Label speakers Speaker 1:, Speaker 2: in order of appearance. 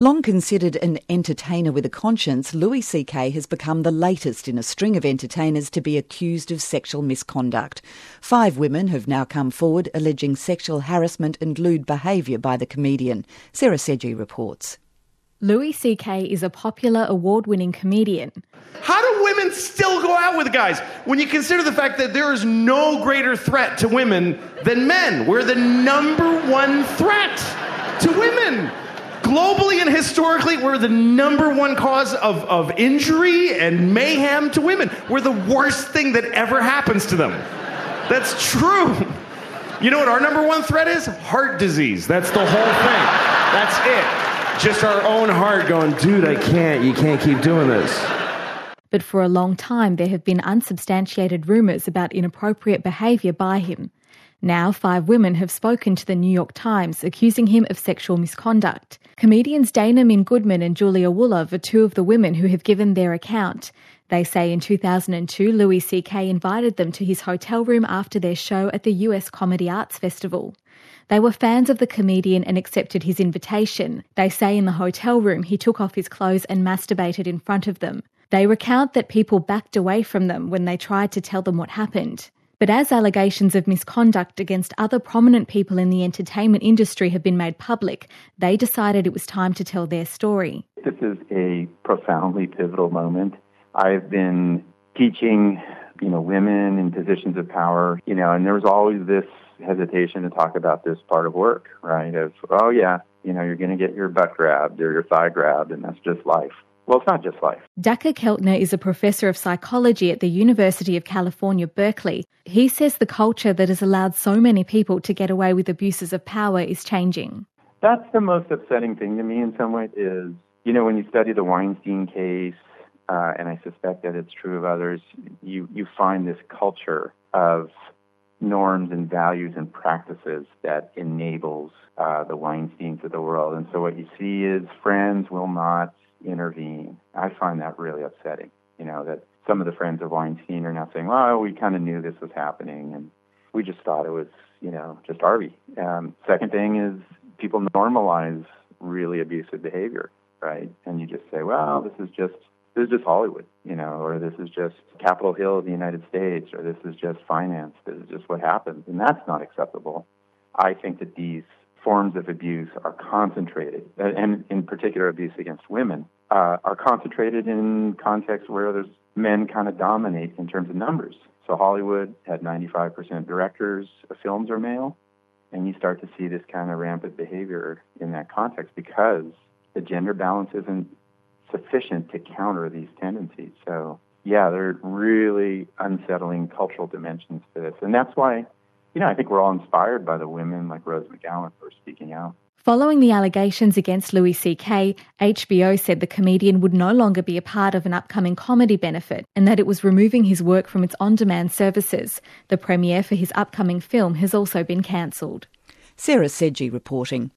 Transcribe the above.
Speaker 1: Long considered an entertainer with a conscience, Louis C.K. has become the latest in a string of entertainers to be accused of sexual misconduct. 5 women have now come forward alleging sexual harassment and lewd behaviour by the comedian. Sarah Sedgey reports.
Speaker 2: Louis C.K. is a popular award-winning comedian.
Speaker 3: How do women still go out with guys when you consider the fact that there is no greater threat to women than men? We're the #1 threat to women. Globally and historically, we're the #1 cause of injury and mayhem to women. We're the worst thing that ever happens to them. That's true. You know what our #1 threat is? Heart disease. That's the whole thing. That's it. Just our own heart going, dude, you can't keep doing this.
Speaker 2: But for a long time, there have been unsubstantiated rumours about inappropriate behaviour by him. Now, 5 women have spoken to the New York Times accusing him of sexual misconduct. Comedians Dana Min Goodman and Julia Woollove are 2 of the women who have given their account. They say in 2002, Louis C.K. invited them to his hotel room after their show at the US Comedy Arts Festival. They were fans of the comedian and accepted his invitation. They say in the hotel room he took off his clothes and masturbated in front of them. They recount that people backed away from them when they tried to tell them what happened. But as allegations of misconduct against other prominent people in the entertainment industry have been made public, they decided it was time to tell their story.
Speaker 4: This is a profoundly pivotal moment. I've been teaching, women in positions of power, and there was always this hesitation to talk about this part of work, right? Of, you're going to get your butt grabbed or your thigh grabbed, and that's just life. Well, it's not just life.
Speaker 2: Dacher Keltner is a professor of psychology at the University of California, Berkeley. He says the culture that has allowed so many people to get away with abuses of power is changing.
Speaker 4: That's the most upsetting thing to me in some ways is, when you study the Weinstein case, and I suspect that it's true of others, you find this culture of norms and values and practices that enables the Weinsteins of the world. And so what you see is friends will not intervene. I find that really upsetting, that some of the friends of Weinstein are now saying, well, we kind of knew this was happening and we just thought it was, just Harvey. Second thing is people normalize really abusive behavior, right? And you just say, well, this is just Hollywood, or this is just Capitol Hill of the United States, or this is just finance. This is just what happens. And that's not acceptable. I think that these forms of abuse are concentrated, and in particular abuse against women, are concentrated in contexts where there's men kind of dominate in terms of numbers. So Hollywood had 95% directors of films are male, and you start to see this kind of rampant behavior in that context because the gender balance isn't sufficient to counter these tendencies. So, there are really unsettling cultural dimensions to this. And that's why I think we're all inspired by the women like Rose McGowan who are speaking out.
Speaker 2: Following the allegations against Louis C.K., HBO said the comedian would no longer be a part of an upcoming comedy benefit and that it was removing his work from its on-demand services. The premiere for his upcoming film has also been cancelled.
Speaker 1: Sarah Sedgey reporting.